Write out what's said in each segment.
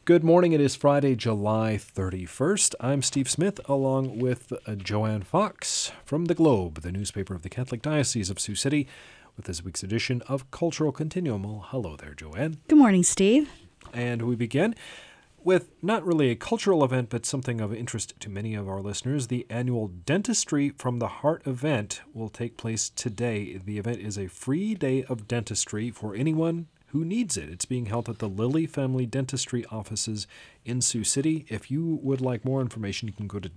Good morning. It is Friday, July 31st. I'm Steve Smith, along with Joanne Fox from The Globe, the newspaper of the Catholic Diocese of Sioux City, with this week's edition of Cultural Continuum. Well, hello there, Joanne. Good morning, Steve. And we begin with not really a cultural event, but something of interest to many of our listeners. The annual Dentistry from the Heart event will take place today. The event is a free day of dentistry for anyone who needs it. It's being held at the Lilly Family Dentistry offices in Sioux City. If you would like more information, you can go to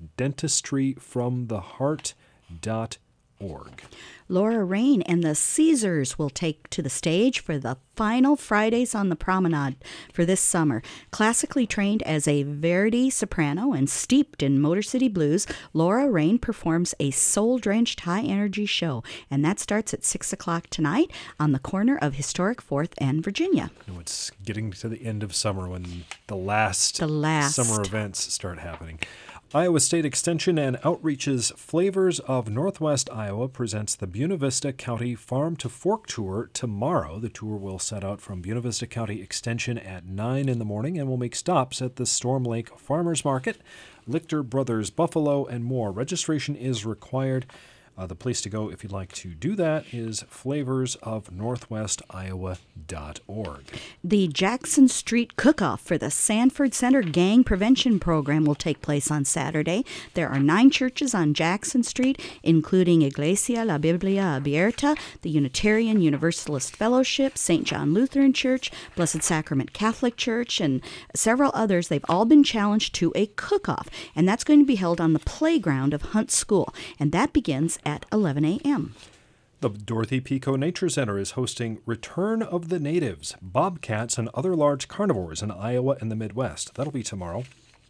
dentistryfromtheheart.org. Laura Rain and the Caesars will take to the stage for the final Fridays on the Promenade for this summer. Classically trained as a Verdi soprano and steeped in Motor City blues, Laura Rain performs a soul-drenched high-energy show, and that starts at 6 o'clock tonight on the corner of Historic 4th and Virginia. It's getting to the end of summer when the last summer events start happening. Iowa State Extension and Outreach's Flavors of Northwest Iowa presents the Buena Vista County Farm to Fork Tour tomorrow. The tour will set out from Buena Vista County Extension at 9 in the morning and will make stops at the Storm Lake Farmers Market, Lichter Brothers Buffalo, and more. Registration is required. The place to go if you'd like to do that is flavorsofnorthwestiowa.org. The Jackson Street Cook-Off for the Sanford Center Gang Prevention Program will take place on Saturday. There are 9 churches on Jackson Street, including Iglesia La Biblia Abierta, the Unitarian Universalist Fellowship, St. John Lutheran Church, Blessed Sacrament Catholic Church, and several others. They've all been challenged to a cook-off, and that's going to be held on the playground of Hunt School, and that begins at 11 a.m. The Dorothy Pico Nature Center is hosting Return of the Natives, Bobcats, and Other Large Carnivores in Iowa and the Midwest. That'll be tomorrow.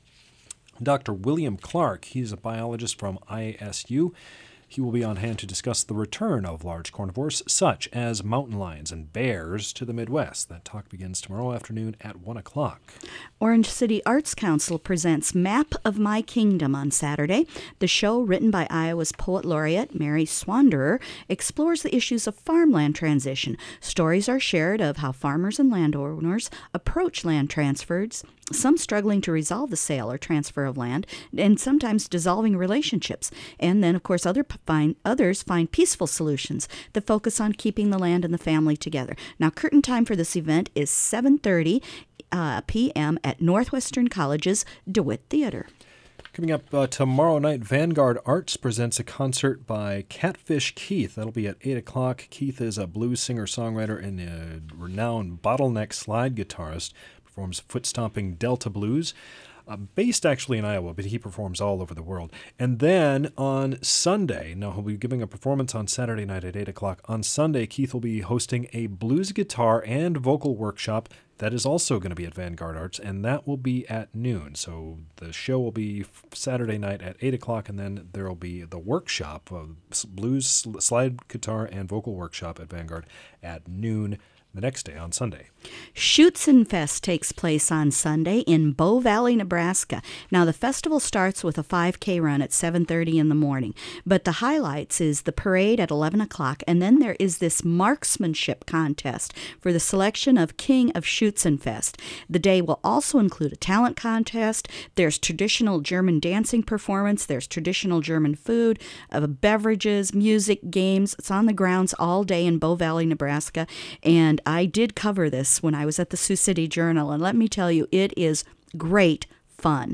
Dr. William Clark, he's a biologist from ISU. He will be on hand to discuss the return of large carnivores, such as mountain lions and bears, to the Midwest. That talk begins tomorrow afternoon at 1 o'clock. Orange City Arts Council presents Map of My Kingdom on Saturday. The show, written by Iowa's Poet Laureate Mary Swanderer, explores the issues of farmland transition. Stories are shared of how farmers and landowners approach land transfers, some struggling to resolve the sale or transfer of land, and sometimes dissolving relationships. And then, of course, others find peaceful solutions that focus on keeping the land and the family together. Now, curtain time for this event is 7:30 p.m. at Northwestern College's DeWitt Theater. Coming up tomorrow night, Vanguard Arts presents a concert by Catfish Keith. That'll be at 8 o'clock. Keith is a blues singer-songwriter and a renowned bottleneck slide guitarist. Performs foot-stomping Delta blues, based actually in Iowa, but he performs all over the world. And then on Sunday, now he'll be giving a performance on Saturday night at 8 o'clock. On Sunday, Keith will be hosting a blues guitar and vocal workshop that is also going to be at Vanguard Arts, and that will be at noon. So the show will be Saturday night at 8 o'clock, and then there will be the workshop of blues, slide guitar, and vocal workshop at Vanguard at noon the next day on Sunday. Schützenfest takes place on Sunday in Bow Valley, Nebraska. Now, the festival starts with a 5K run at 7:30 in the morning, but the highlights is the parade at 11 o'clock, and then there is this marksmanship contest for the selection of King of Schützenfest. The day will also include a talent contest. There's traditional German dancing performance. There's traditional German food, beverages, music, games. It's on the grounds all day in Bow Valley, Nebraska, and I did cover this when I was at the Sioux City Journal, and let me tell you, it is great fun.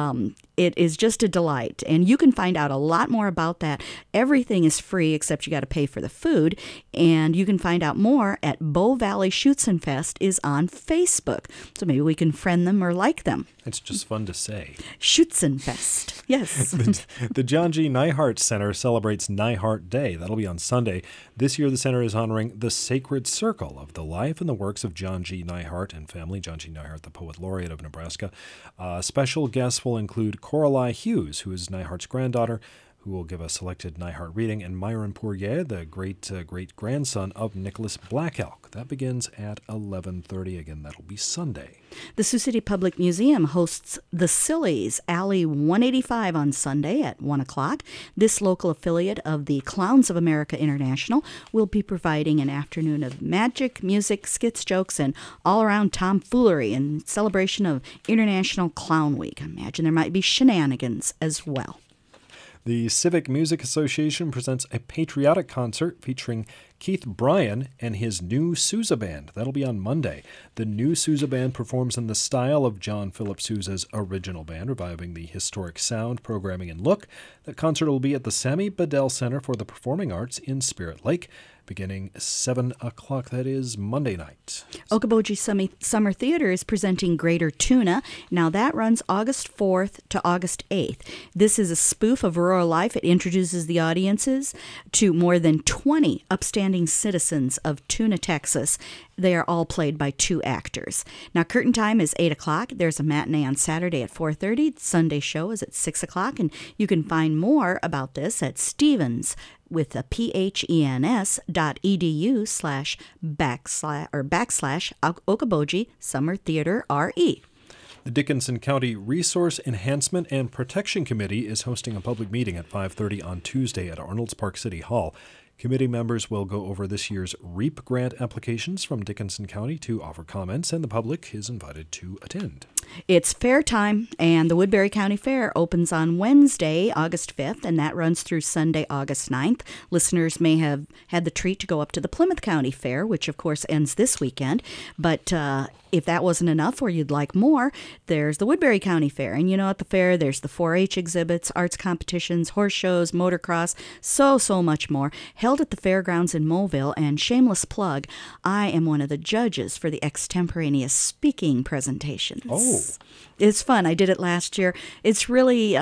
It is just a delight, and you can find out a lot more about that. Everything is free except you got to pay for the food, and you can find out more at Bow Valley Schützenfest is on Facebook, so maybe we can friend them or like them. It's just fun to say. Schützenfest, yes. The John G. Neihart Center celebrates Neihart Day. That'll be on Sunday. This year, the center is honoring the sacred circle of the life and the works of John G. Neihart and family. John G. Neihart, the Poet Laureate of Nebraska. Special guests will include Coralie Hughes, who is Neihart's granddaughter, who will give a selected Neihart reading, and Myron Poirier, the great-great-grandson of Nicholas Black Elk. That begins at 11:30. Again, that'll be Sunday. The Sioux City Public Museum hosts The Sillies, Alley 185 on Sunday at 1 o'clock. This local affiliate of the Clowns of America International will be providing an afternoon of magic, music, skits, jokes, and all-around tomfoolery in celebration of International Clown Week. I imagine there might be shenanigans as well. The Civic Music Association presents a patriotic concert featuring Keith Bryan and his New Sousa Band. That'll be on Monday. The New Sousa Band performs in the style of John Philip Sousa's original band, reviving the historic sound, programming, and look. The concert will be at the Sammy Bedell Center for the Performing Arts in Spirit Lake, beginning 7 o'clock. That is Monday night. Okoboji Summer Theater is presenting Greater Tuna. Now that runs August 4th to August 8th. This is a spoof of rural life. It introduces the audiences to more than 20 upstanding citizens of Tuna, Texas. They are all played by 2 actors. Now, curtain time is 8 o'clock. There's a matinee on Saturday at 4:30. The Sunday show is at 6 o'clock. And you can find more about this at Stevens with a PHENS.edu/backslash Okoboji Summer Theater RE. The Dickinson County Resource Enhancement and Protection Committee is hosting a public meeting at 5:30 on Tuesday at Arnold's Park City Hall. Committee members will go over this year's REAP grant applications from Dickinson County to offer comments, and the public is invited to attend. It's fair time, and the Woodbury County Fair opens on Wednesday, August 5th, and that runs through Sunday, August 9th. Listeners may have had the treat to go up to the Plymouth County Fair, which of course ends this weekend, but if that wasn't enough or you'd like more, there's the Woodbury County Fair. And at the fair, there's the 4-H exhibits, arts competitions, horse shows, motocross, so much more, held at the fairgrounds in Mobile. And shameless plug, I am one of the judges for the extemporaneous speaking presentations. Oh. It's fun. I did it last year. It's really...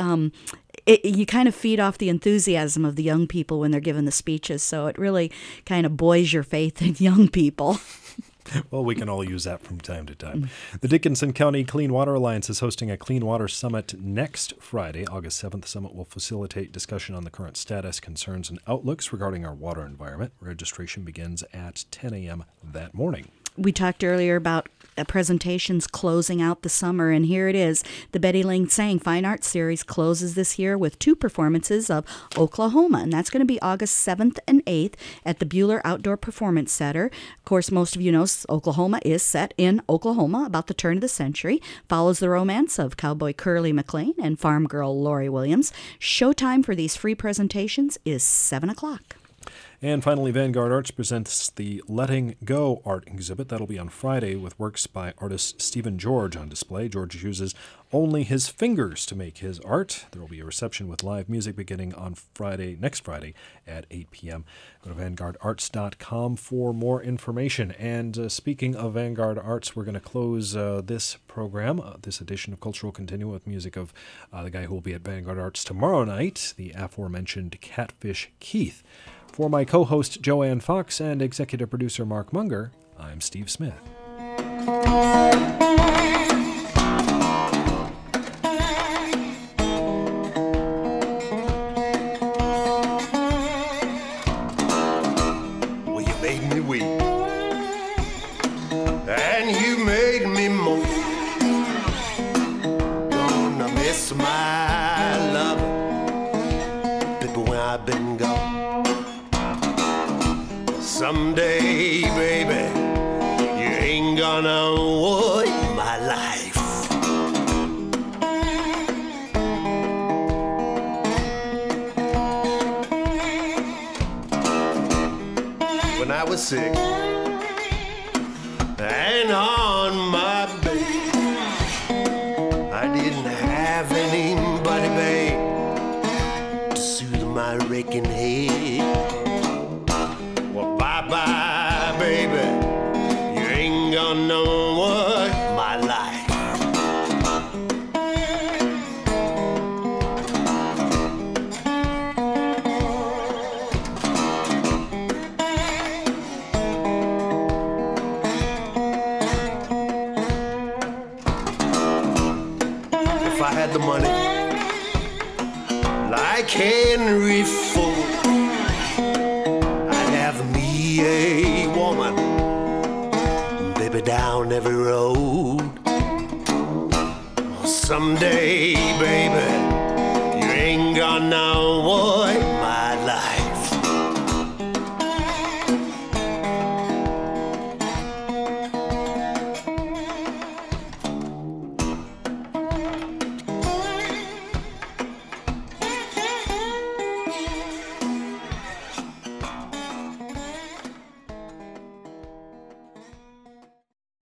you kind of feed off the enthusiasm of the young people when they're giving the speeches, so it really kind of buoys your faith in young people. Well, we can all use that from time to time. The Dickinson County Clean Water Alliance is hosting a Clean Water Summit next Friday, August 7th. The summit will facilitate discussion on the current status, concerns, and outlooks regarding our water environment. Registration begins at 10 a.m. that morning. We talked earlier about presentations closing out the summer, and here it is. The Betty Ling Tsang Fine Arts Series closes this year with 2 performances of Oklahoma, and that's going to be August 7th and 8th at the Bueller Outdoor Performance Center. Of course, most of you know Oklahoma is set in Oklahoma about the turn of the century, follows the romance of cowboy Curly McLean and farm girl Lori Williams. Showtime for these free presentations is 7 o'clock. And finally, Vanguard Arts presents the Letting Go art exhibit. That'll be on Friday with works by artist Stephen George on display. George uses only his fingers to make his art. There will be a reception with live music beginning on next Friday at 8 p.m. Go to vanguardarts.com for more information. And speaking of Vanguard Arts, we're going to close this program, this edition of Cultural Continuum, with music of the guy who will be at Vanguard Arts tomorrow night, the aforementioned Catfish Keith. For my co-host Joanne Fox and executive producer Mark Munger, I'm Steve Smith. Well, you made me weep, and you made me moan. Gonna miss my love, baby, when I've been gone. Someday, baby, you ain't gonna avoid my life. When I was sick and on my bed, I didn't have anybody, babe, to soothe my aching head. Bye-bye, baby, you ain't gonna know what my life. If I had the money, like like Henry Ford. I'd have me a woman, baby, down every road. Someday, baby, you ain't gonna avoid my life.